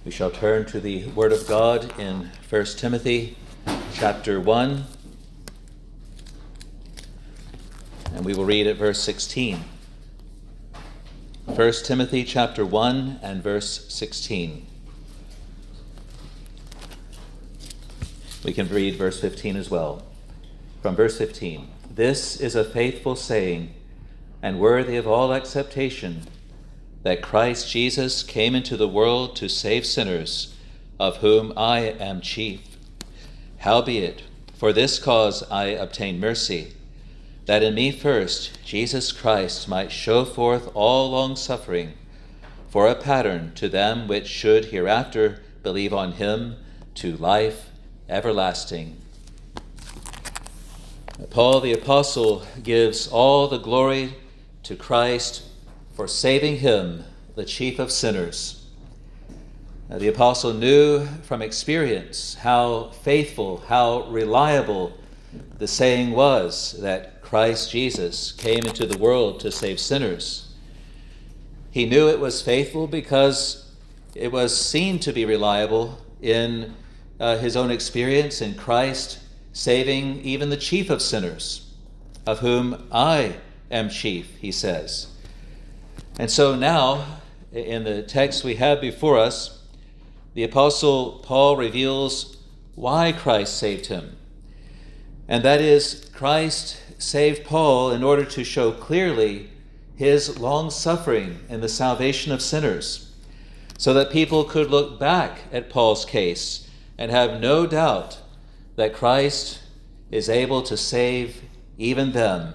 We shall turn to the Word of God in 1 Timothy chapter 1, and we will read at verse 16. 1 Timothy chapter 1 and verse 16. We can read verse 15 as well. From verse 15, "This is a faithful saying and worthy of all acceptation, that Christ Jesus came into the world to save sinners, of whom I am chief. Howbeit, for this cause I obtained mercy, that in me first Jesus Christ might show forth all long-suffering, for a pattern to them which should hereafter believe on him to life everlasting." Paul the Apostle gives all the glory to Christ for saving him, the chief of sinners. The apostle knew from experience how faithful, how reliable the saying was that Christ Jesus came into the world to save sinners. He knew it was faithful because it was seen to be reliable in his own experience in Christ saving even the chief of sinners, of whom I am chief, he says. And so now, in the text we have before us, the Apostle Paul reveals why Christ saved him. And that is, Christ saved Paul in order to show clearly his long-suffering in the salvation of sinners, so that people could look back at Paul's case and have no doubt that Christ is able to save even them.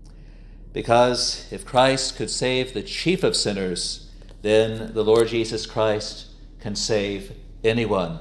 Because if Christ could save the chief of sinners, then the Lord Jesus Christ can save anyone.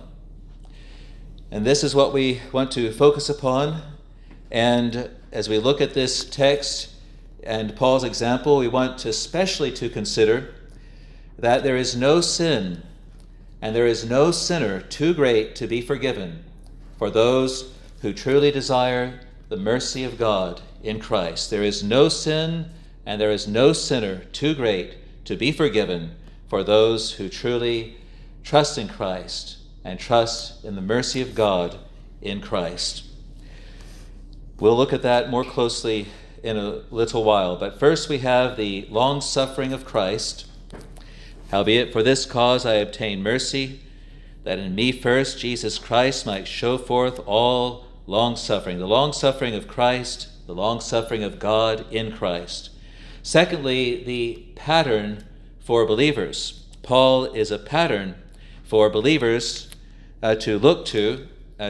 And this is what we want to focus upon. And as we look at this text and Paul's example, we want especially to consider that there is no sin and there is no sinner too great to be forgiven for those who truly desire the mercy of God in Christ. There is no sin and there is no sinner too great to be forgiven for those who truly trust in Christ and trust in the mercy of God in Christ. We'll look at that more closely in a little while, but first we have the long-suffering of Christ. "Howbeit, for this cause I obtained mercy, that in me first Jesus Christ might show forth all long-suffering." The long-suffering of Christ, the long-suffering of God in Christ. Secondly, the pattern for believers. Paul is a pattern for believers to look to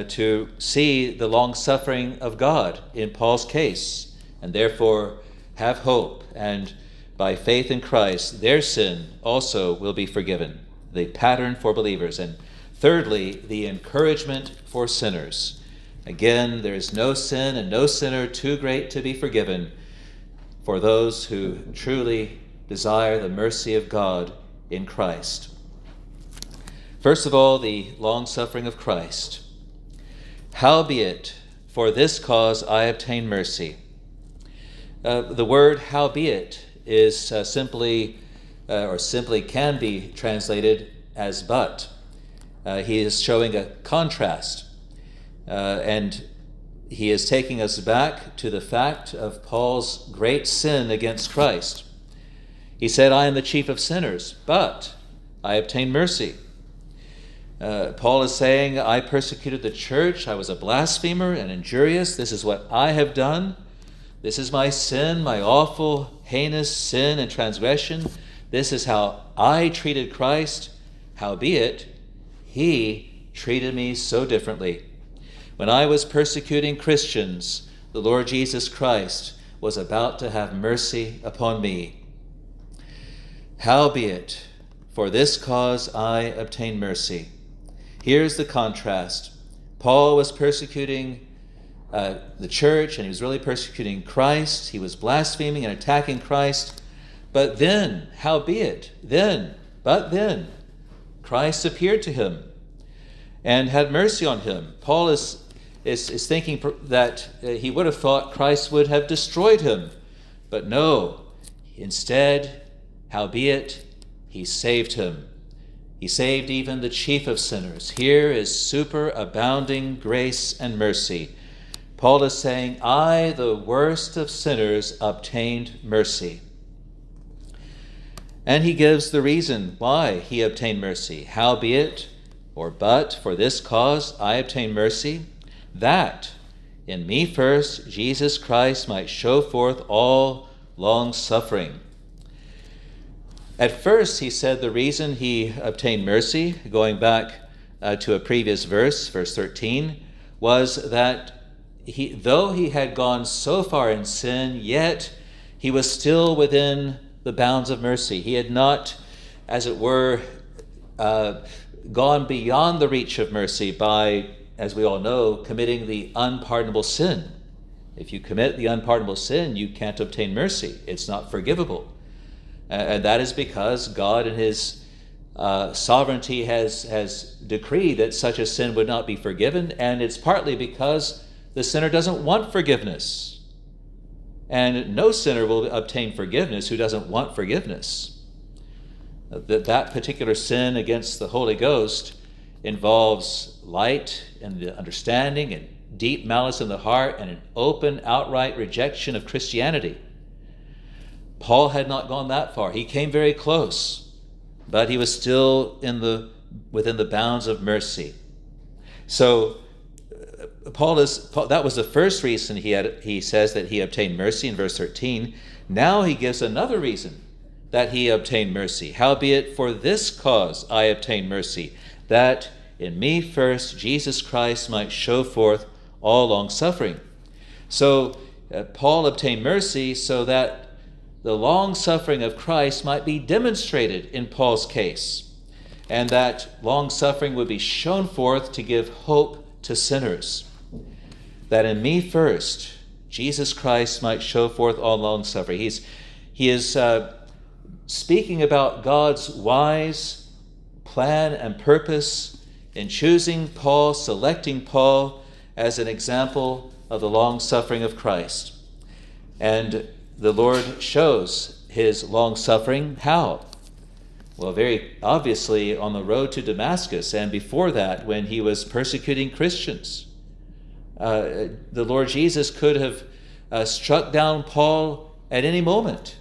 see the long-suffering of God in Paul's case, and therefore have hope, and by faith in Christ, their sin also will be forgiven. The pattern for believers. And thirdly, the encouragement for sinners. Again, there is no sin and no sinner too great to be forgiven for those who truly desire the mercy of God in Christ. First of all, the long-suffering of Christ. "Howbeit, for this cause I obtain mercy." The word howbeit is simply can be translated as but. He is showing a contrast. And he is taking us back to the fact of Paul's great sin against Christ. He said, "I am the chief of sinners, but I obtained mercy." Paul is saying, "I persecuted the church. I was a blasphemer and injurious. This is what I have done. This is my sin, my awful, heinous sin and transgression. This is how I treated Christ. Howbeit, he treated me so differently. When I was persecuting Christians, the Lord Jesus Christ was about to have mercy upon me. Howbeit, for this cause I obtained mercy." Here's the contrast. Paul was persecuting the church, and he was really persecuting Christ. He was blaspheming and attacking Christ. But then, but then, Christ appeared to him and had mercy on him. Paul is thinking that he would have thought Christ would have destroyed him. But no, instead, howbeit, he saved him. He saved even the chief of sinners. Here is superabounding grace and mercy. Paul is saying, I, the worst of sinners, obtained mercy. And he gives the reason why he obtained mercy. Howbeit, or but, for this cause I obtained mercy, that in me first Jesus Christ might show forth all long-suffering. At first, he said the reason he obtained mercy, going back to a previous verse, verse 13, was that though he had gone so far in sin, yet he was still within the bounds of mercy. He had not, as it were, gone beyond the reach of mercy by, as we all know, committing the unpardonable sin. If you commit the unpardonable sin, you can't obtain mercy. It's not forgivable. And that is because God in his sovereignty has decreed that such a sin would not be forgiven, and it's partly because the sinner doesn't want forgiveness. And no sinner will obtain forgiveness who doesn't want forgiveness. That particular sin against the Holy Ghost involves light in the understanding and deep malice in the heart and an open, outright rejection of Christianity. Paul had not gone that far. He came very close, but he was still within the bounds of mercy. So Paul that was the first reason he says that he obtained mercy in verse 13. Now he gives another reason that he obtained mercy. Howbeit, for this cause I obtained mercy, that in me first Jesus Christ might show forth all long-suffering. So Paul obtained mercy so that the long-suffering of Christ might be demonstrated in Paul's case, and that long-suffering would be shown forth to give hope to sinners. That in me first, Jesus Christ might show forth all long-suffering. He is speaking about God's wise plan and purpose in choosing Paul, selecting Paul as an example of the long-suffering of Christ. And the Lord shows his long-suffering. How? Well, very obviously on the road to Damascus, and before that when he was persecuting Christians. The Lord Jesus could have struck down Paul at any moment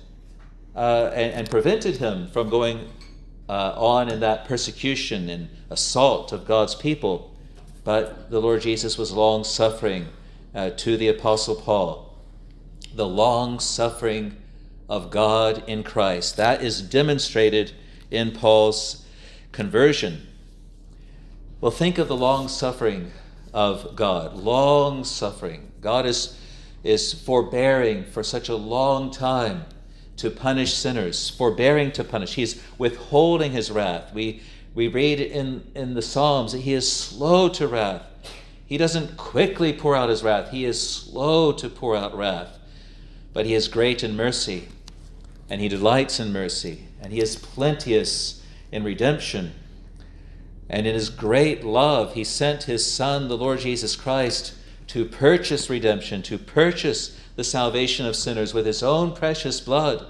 and prevented him from going on in that persecution and assault of God's people. But the Lord Jesus was long-suffering to the Apostle Paul. The long-suffering of God in Christ. That is demonstrated in Paul's conversion. Well, think of the long-suffering of God. Long-suffering. God is forbearing for such a long time to punish sinners, forbearing to punish. He's withholding his wrath. We read in the Psalms that he is slow to wrath. He doesn't quickly pour out his wrath. He is slow to pour out wrath. But he is great in mercy, and he delights in mercy, and he is plenteous in redemption. And in his great love, he sent his Son, the Lord Jesus Christ, to purchase redemption, to purchase the salvation of sinners with his own precious blood.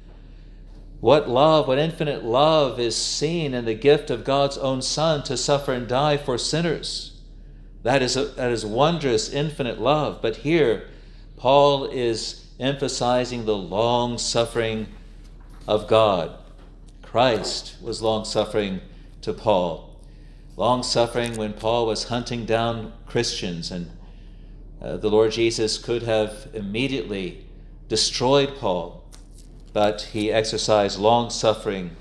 What love, what infinite love is seen in the gift of God's own Son to suffer and die for sinners. That is wondrous, infinite love. But here, Paul is emphasizing the long-suffering of God. Christ was long-suffering to Paul. Long-suffering when Paul was hunting down Christians, and the Lord Jesus could have immediately destroyed Paul, but he exercised long-suffering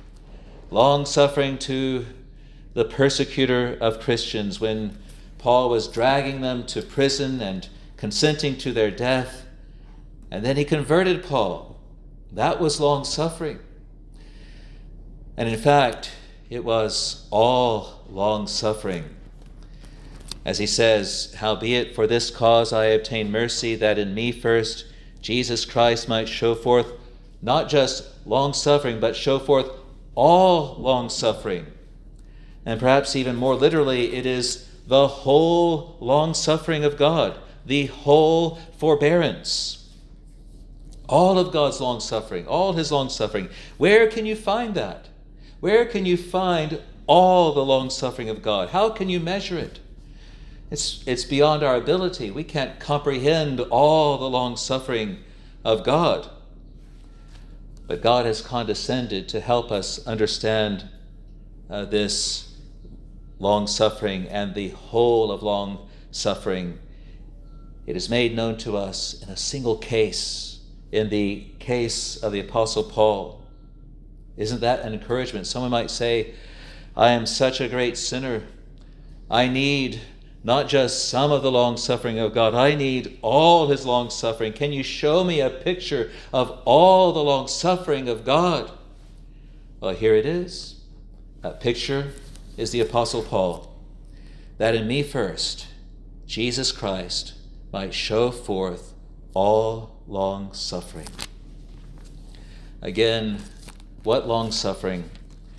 to the persecutor of Christians when Paul was dragging them to prison and consenting to their death. And then he converted Paul. That was long-suffering. And in fact, it was all long-suffering. As he says, howbeit for this cause I obtained mercy, that in me first Jesus Christ might show forth not just long-suffering, but show forth all long-suffering. And perhaps even more literally, it is the whole long-suffering of God, the whole forbearance. All of God's long-suffering, all his long-suffering. Where can you find that? Where can you find all the long-suffering of God. How can you measure it? It's beyond our ability. We can't comprehend all the long-suffering of God. But God has condescended to help us understand this long-suffering and the whole of long-suffering. It is made known to us in a single case, in the case of the Apostle Paul. Isn't that an encouragement? Someone might say, I am such a great sinner. I need not just some of the long-suffering of God. I need all his long-suffering. Can you show me a picture of all the long-suffering of God? Well, here it is. That picture is the Apostle Paul. That in me first, Jesus Christ might show forth all long-suffering. Again, what long-suffering?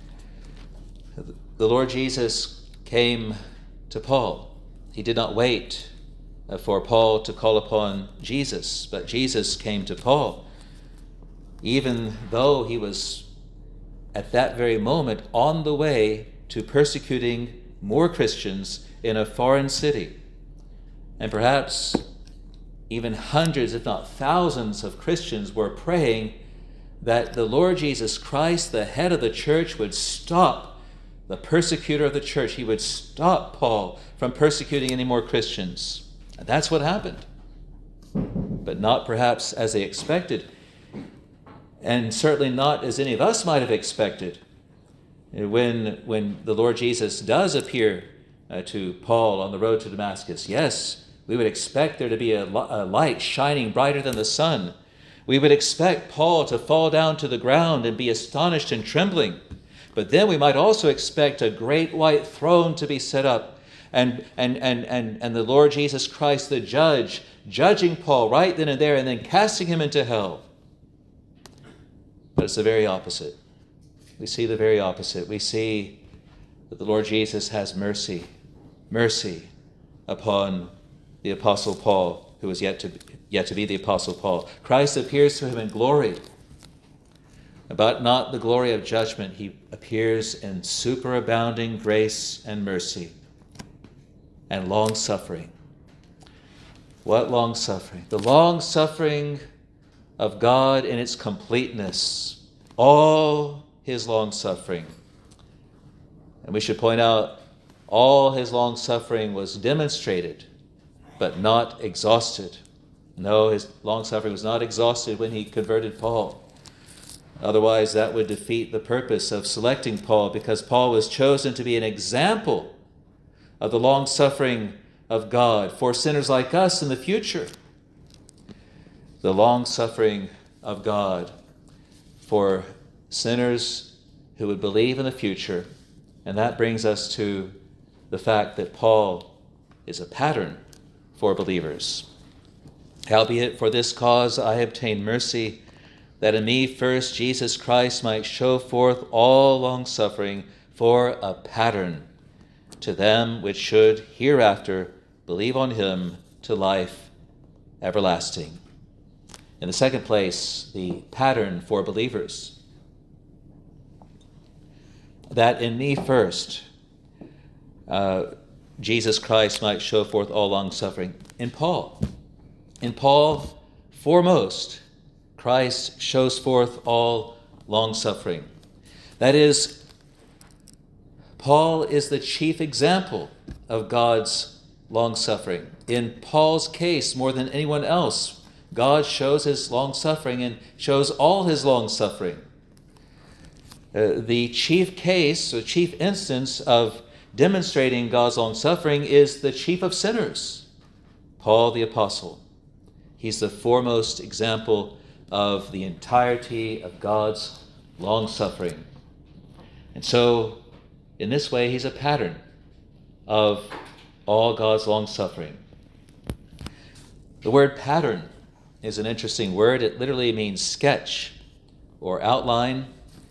The Lord Jesus came to Paul. He did not wait for Paul to call upon Jesus, but Jesus came to Paul, even though he was at that very moment on the way to persecuting more Christians in a foreign city. And perhaps even hundreds, if not thousands, of Christians were praying that the Lord Jesus Christ, the head of the church, would stop the persecutor of the church. He would stop Paul from persecuting any more Christians. And that's what happened. But not perhaps as they expected, and certainly not as any of us might have expected. When the Lord Jesus does appear to Paul on the road to Damascus, yes, we would expect there to be a light shining brighter than the sun. We would expect Paul to fall down to the ground and be astonished and trembling. But then we might also expect a great white throne to be set up, and the Lord Jesus Christ, the judge, judging Paul right then and there, and then casting him into hell. But it's the very opposite. We see the very opposite. We see that the Lord Jesus has mercy upon the Apostle Paul, who was yet to be the Apostle Paul. Christ appears to him in glory, but not the glory of judgment. He appears in superabounding grace and mercy and long-suffering. What long-suffering? The long-suffering of God in its completeness. All his long-suffering. And we should point out, all his long-suffering was demonstrated, but not exhausted. No, his long-suffering was not exhausted when he converted Paul. Otherwise, that would defeat the purpose of selecting Paul, because Paul was chosen to be an example of the long-suffering of God for sinners like us in the future. The long-suffering of God for sinners who would believe in the future. And that brings us to the fact that Paul is a pattern for believers. Howbeit, for this cause I obtain mercy, that in me first Jesus Christ might show forth all long-suffering for a pattern to them which should hereafter believe on him to life everlasting. In the second place, the pattern for believers. That in me first, Jesus Christ might show forth all long-suffering. In Paul, foremost, Christ shows forth all long-suffering. That is, Paul is the chief example of God's long-suffering. In Paul's case, more than anyone else, God shows his long-suffering and shows all his long-suffering. The chief case, or chief instance of demonstrating God's long-suffering is the chief of sinners, Paul the Apostle. He's the foremost example of the entirety of God's long-suffering. And so, in this way, he's a pattern of all God's long-suffering. The word pattern is an interesting word. It literally means sketch or outline.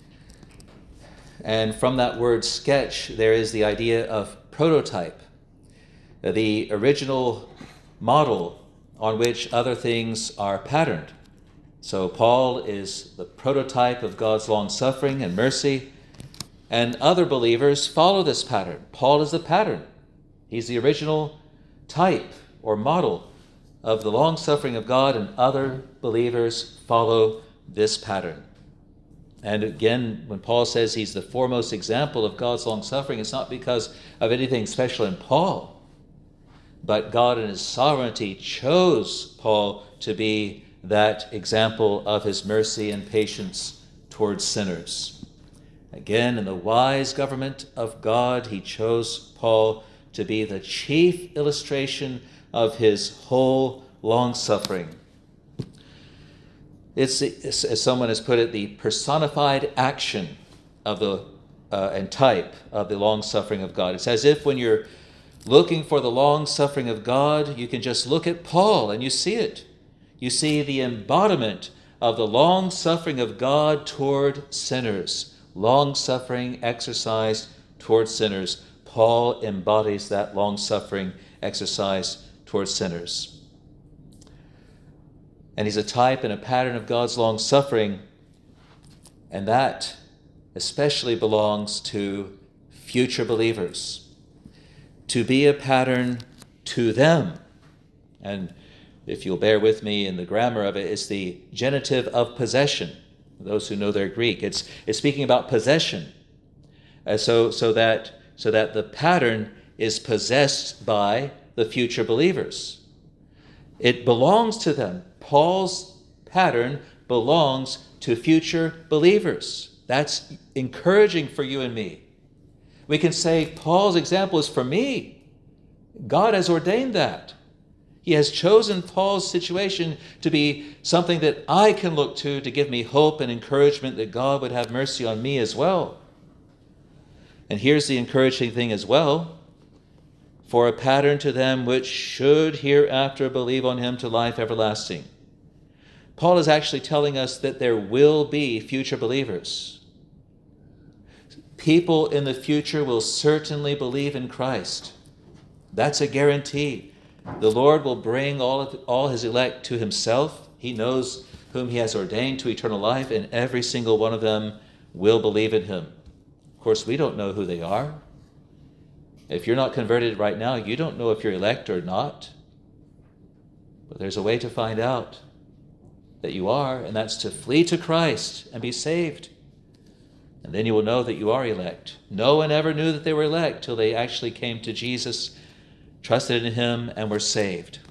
And from that word sketch, there is the idea of prototype, the original model on which other things are patterned. So Paul is the prototype of God's long-suffering and mercy. And other believers follow this pattern. Paul is the pattern. He's the original type or model of the long-suffering of God, and other believers follow this pattern. And again, when Paul says he's the foremost example of God's long-suffering, it's not because of anything special in Paul, but God in his sovereignty chose Paul to be that example of his mercy and patience towards sinners. Again, in the wise government of God, he chose Paul to be the chief illustration of his whole long-suffering. It's, as someone has put it, the personified action of the and type of the long-suffering of God. It's as if when you're looking for the long-suffering of God, you can just look at Paul and you see it. You see the embodiment of the long-suffering of God toward sinners. Long-suffering exercised toward sinners. Paul embodies that long-suffering exercise towards sinners. And he's a type and a pattern of God's long-suffering, and that especially belongs to future believers. To be a pattern to them. And if you'll bear with me in the grammar of it, it's the genitive of possession. Those who know their Greek, it's speaking about possession. So that the pattern is possessed by the future believers. It belongs to them. Paul's pattern belongs to future believers. That's encouraging for you and me. We can say, Paul's example is for me. God has ordained that. He has chosen Paul's situation to be something that I can look to give me hope and encouragement that God would have mercy on me as well. And here's the encouraging thing as well. For a pattern to them which should hereafter believe on him to life everlasting. Paul is actually telling us that there will be future believers. People in the future will certainly believe in Christ. That's a guarantee. The Lord will bring all his elect to himself. He knows whom he has ordained to eternal life, and every single one of them will believe in him. Of course, we don't know who they are. If you're not converted right now, you don't know if you're elect or not. But there's a way to find out that you are, and that's to flee to Christ and be saved. And then you will know that you are elect. No one ever knew that they were elect till they actually came to Jesus, trusted in him, and were saved.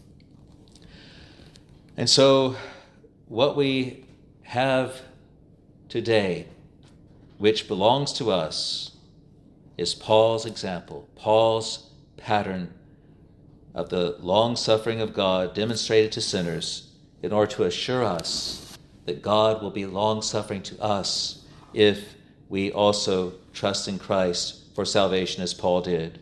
And so what we have today, which belongs to us, is Paul's example, Paul's pattern of the long-suffering of God demonstrated to sinners in order to assure us that God will be long-suffering to us if we also trust in Christ for salvation as Paul did.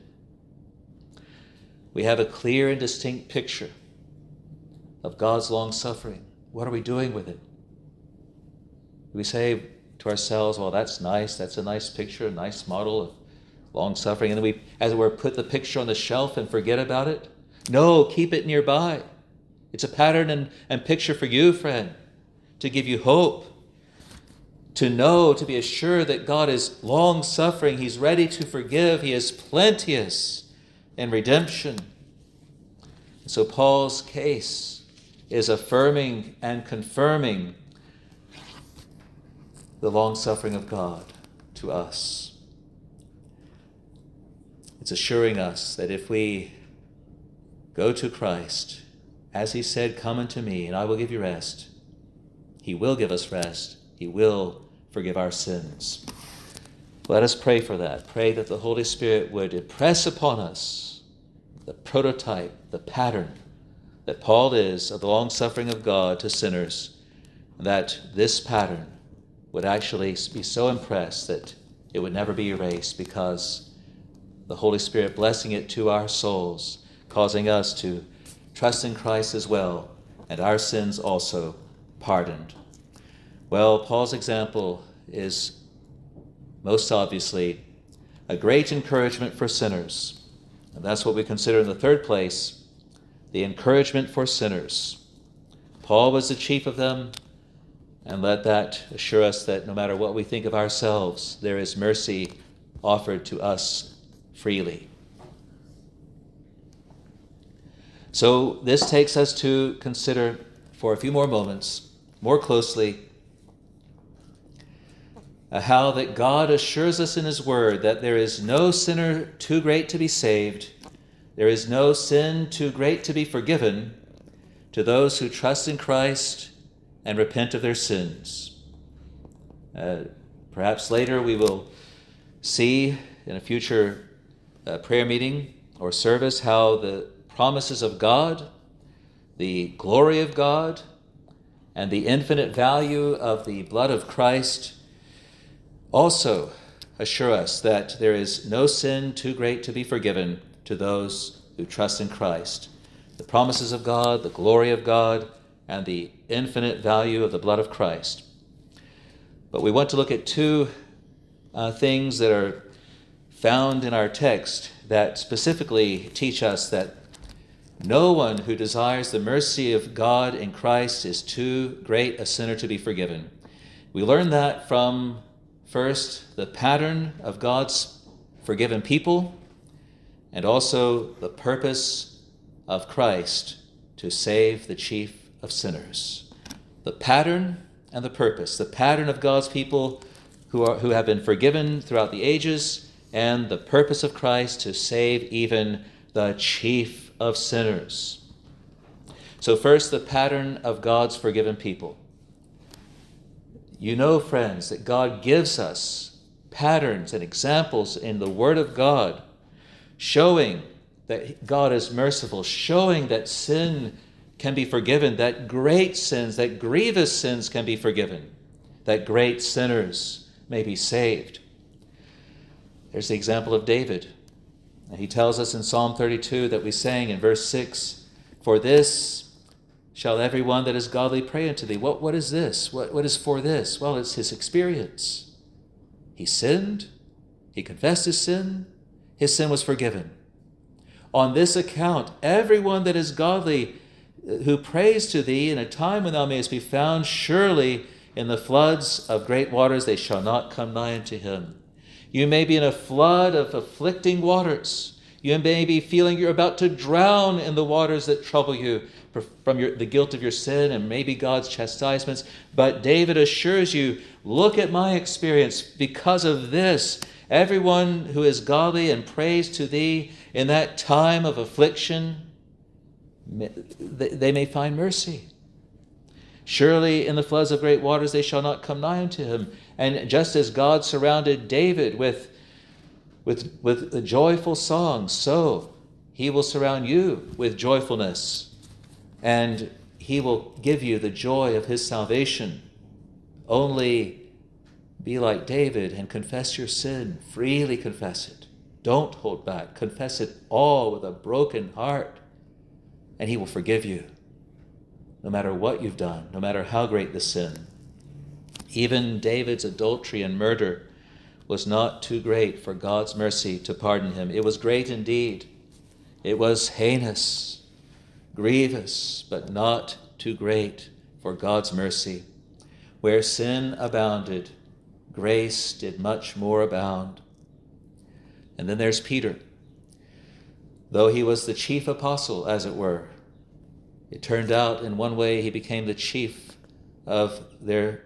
We have a clear and distinct picture of God's long-suffering. What are we doing with it? We say to ourselves, well, that's nice. That's a nice picture, a nice model of long-suffering. And then we, as it were, put the picture on the shelf and forget about it. No, keep it nearby. It's a pattern and picture for you, friend, to give you hope, to know, to be assured that God is long-suffering. He's ready to forgive. He is plenteous in redemption. And so Paul's case is affirming and confirming the long-suffering of God to us. It's assuring us that if we go to Christ, as he said, come unto me and I will give you rest, he will give us rest. He will forgive our sins. Let us pray for that. Pray that the Holy Spirit would impress upon us the prototype, the pattern that Paul is of the long-suffering of God to sinners, that this pattern would actually be so impressed that it would never be erased, because the Holy Spirit blessing it to our souls, causing us to trust in Christ as well, and our sins also pardoned. Well, Paul's example is most obviously a great encouragement for sinners. And that's what we consider in the third place, the encouragement for sinners. Paul was the chief of them, And let that assure us that no matter what we think of ourselves, there is mercy offered to us freely. So this takes us to consider for a few more moments, more closely, how that God assures us in his word that there is no sinner too great to be saved, there is no sin too great to be forgiven to those who trust in Christ and repent of their sins. Perhaps later we will see in a future prayer meeting or service how the promises of God, the glory of God, and the infinite value of the blood of Christ also assure us that there is no sin too great to be forgiven to those who trust in Christ. The promises of God, the glory of God, and the infinite value of the blood of Christ. But we want to look at two things that are found in our text that specifically teach us that no one who desires the mercy of God in Christ is too great a sinner to be forgiven. We learn that from, first, the pattern of God's forgiven people, and also the purpose of Christ to save the chief of sinners. The pattern and the purpose. The pattern of God's people who have been forgiven throughout the ages, and the purpose of Christ to save even the chief of sinners. So first, the pattern of God's forgiven people. You know, friends, that God gives us patterns and examples in the Word of God showing that God is merciful, showing that sin can be forgiven, that great sins, that grievous sins can be forgiven, that great sinners may be saved. There's the example of David. He tells us in Psalm 32 that we sang in verse 6, "For this shall every one that is godly pray unto thee." What is this? What is for this? Well, it's his experience. He sinned. He confessed his sin. His sin was forgiven. On this account, everyone that is godly who prays to thee in a time when thou mayest be found, surely in the floods of great waters they shall not come nigh unto him. You may be in a flood of afflicting waters. You may be feeling you're about to drown in the waters that trouble you from the guilt of your sin and maybe God's chastisements. But David assures you, look at my experience. Because of this, everyone who is godly and prays to thee in that time of affliction, they may find mercy. Surely in the floods of great waters they shall not come nigh unto him. And just as God surrounded David with a joyful song, so he will surround you with joyfulness, and he will give you the joy of his salvation. Only be like David and confess your sin. Freely confess it. Don't hold back. Confess it all with a broken heart, and he will forgive you, no matter what you've done, no matter how great the sin. Even David's adultery and murder was not too great for God's mercy to pardon him. It was great indeed. It was heinous, grievous, but not too great for God's mercy. Where sin abounded, grace did much more abound. And then there's Peter. Though he was the chief apostle, as it were, it turned out in one way he became the chief of their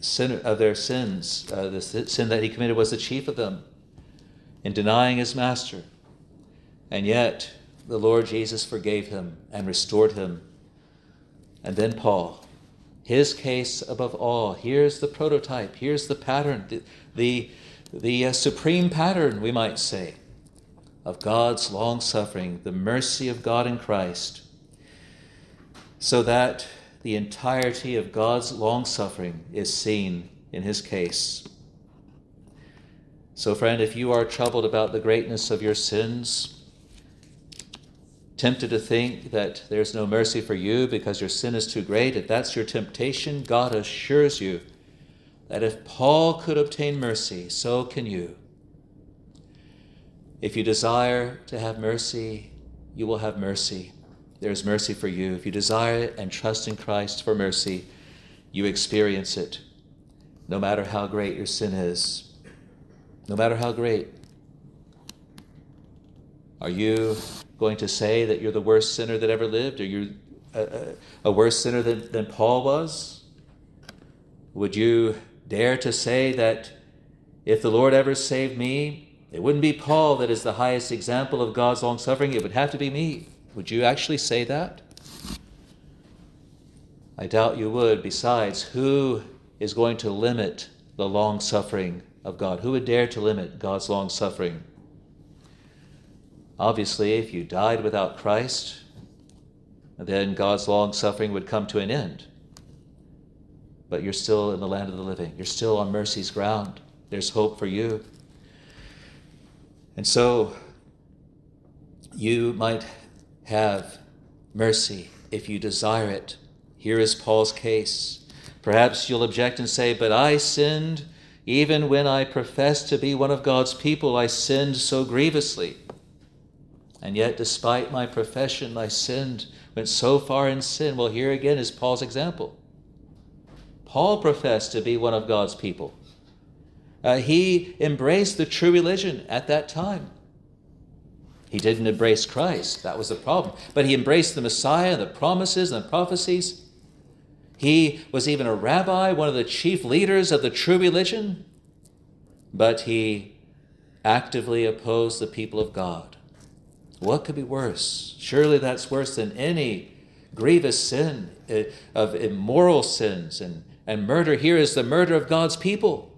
sins. The sin that he committed was the chief of them in denying his master. And yet the Lord Jesus forgave him and restored him. And then Paul, his case above all. Here's the prototype. Here's the pattern, the supreme pattern, we might say, of God's long-suffering, the mercy of God in Christ, so that the entirety of God's long-suffering is seen in his case. So, friend, if you are troubled about the greatness of your sins, tempted to think that there's no mercy for you because your sin is too great, if that's your temptation, God assures you that if Paul could obtain mercy, so can you. If you desire to have mercy, you will have mercy. There's mercy for you. If you desire it and trust in Christ for mercy, you experience it, no matter how great your sin is. No matter how great. Are you going to say that you're the worst sinner that ever lived? Are you a worse sinner than Paul was? Would you dare to say that if the Lord ever saved me, it wouldn't be Paul that is the highest example of God's long-suffering, it would have to be me? Would you actually say that? I doubt you would. Besides, who is going to limit the long-suffering of God? Who would dare to limit God's long-suffering? Obviously, if you died without Christ, then God's long-suffering would come to an end. But you're still in the land of the living. You're still on mercy's ground. There's hope for you. And so, you might have mercy if you desire it. Here is Paul's case. Perhaps you'll object and say, but I sinned even when I professed to be one of God's people. I sinned so grievously. And yet, despite my profession, I sinned, went so far in sin. Well, here again is Paul's example. Paul professed to be one of God's people. He embraced the true religion at that time. He didn't embrace Christ. That was the problem. But he embraced the Messiah, the promises and the prophecies. He was even a rabbi, one of the chief leaders of the true religion. But he actively opposed the people of God. What could be worse? Surely that's worse than any grievous sin of immoral sins and murder. Here is the murder of God's people.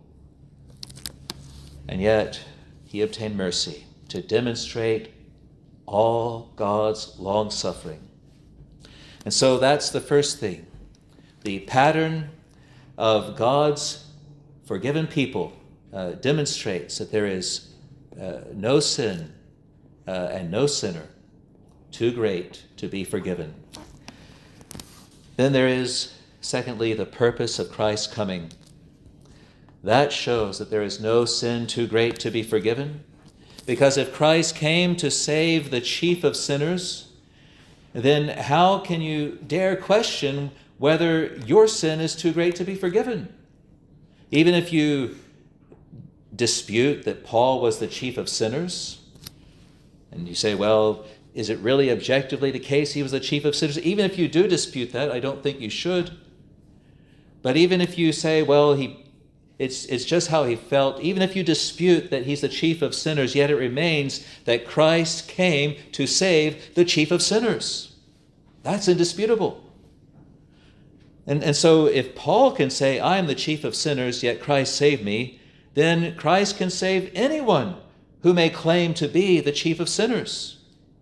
And yet, he obtained mercy to demonstrate all God's long-suffering. And so that's the first thing. The pattern of God's forgiven people demonstrates that there is no sin and no sinner too great to be forgiven. Then there is, secondly, the purpose of Christ's coming. That shows that there is no sin too great to be forgiven. Because if Christ came to save the chief of sinners, then how can you dare question whether your sin is too great to be forgiven? Even if you dispute that Paul was the chief of sinners, and you say, well, is it really objectively the case he was the chief of sinners? Even if you do dispute that, I don't think you should. But even if you say, well, it's just how he felt, even if you dispute that he's the chief of sinners, yet it remains that Christ came to save the chief of sinners. That's indisputable. And so if Paul can say, I am the chief of sinners, yet Christ saved me, then Christ can save anyone who may claim to be the chief of sinners.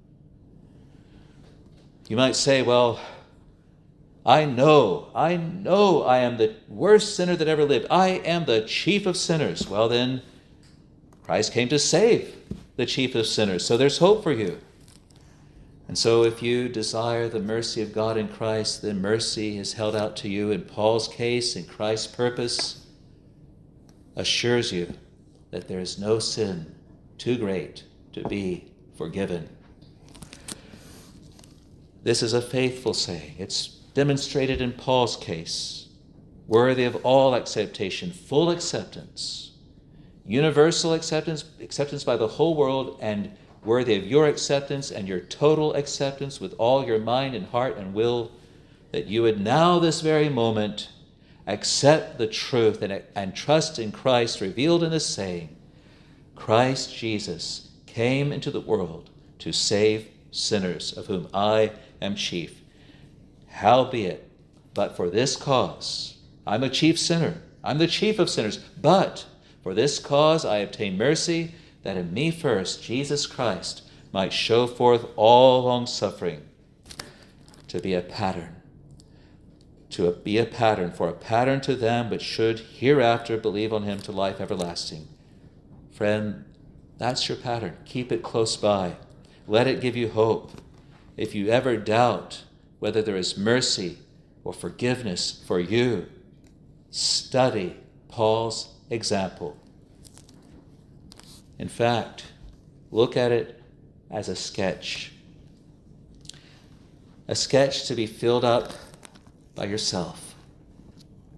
You might say, well, I know I am the worst sinner that ever lived. I am the chief of sinners. Well then, Christ came to save the chief of sinners. So there's hope for you. And so if you desire the mercy of God in Christ, then mercy is held out to you. In Paul's case, and Christ's purpose assures you that there is no sin too great to be forgiven. This is a faithful saying. It's demonstrated in Paul's case, worthy of all acceptation, full acceptance, universal acceptance by the whole world, and worthy of your acceptance and your total acceptance with all your mind and heart and will, that you would now, this very moment, accept the truth and trust in Christ revealed in this saying, Christ Jesus came into the world to save sinners, of whom I am chief. Howbeit, but for this cause, I'm a chief sinner. I'm the chief of sinners. But for this cause I obtain mercy, that in me first Jesus Christ might show forth all long-suffering, to be a pattern. To be a pattern, for a pattern to them which should hereafter believe on him to life everlasting. Friend, that's your pattern. Keep it close by. Let it give you hope. If you ever doubt whether there is mercy or forgiveness for you, study Paul's example. In fact, look at it as a sketch to be filled up by yourself.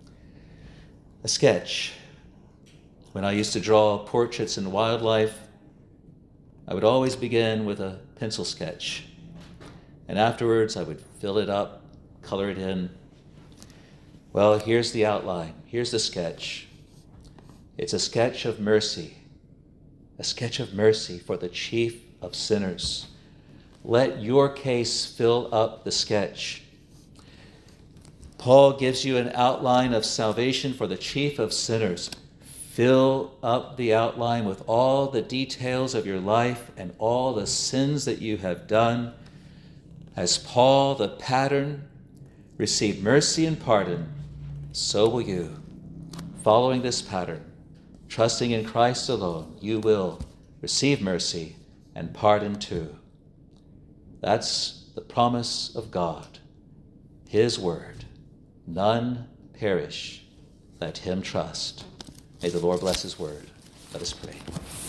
A sketch. When I used to draw portraits and wildlife, I would always begin with a pencil sketch. And afterwards, I would fill it up, color it in. Well, here's the outline. Here's the sketch. It's a sketch of mercy. A sketch of mercy for the chief of sinners. Let your case fill up the sketch. Paul gives you an outline of salvation for the chief of sinners. Fill up the outline with all the details of your life and all the sins that you have done. As Paul, the pattern, received mercy and pardon, so will you. Following this pattern, trusting in Christ alone, you will receive mercy and pardon too. That's the promise of God, His word. None perish. Let him trust. May the Lord bless His word. Let us pray.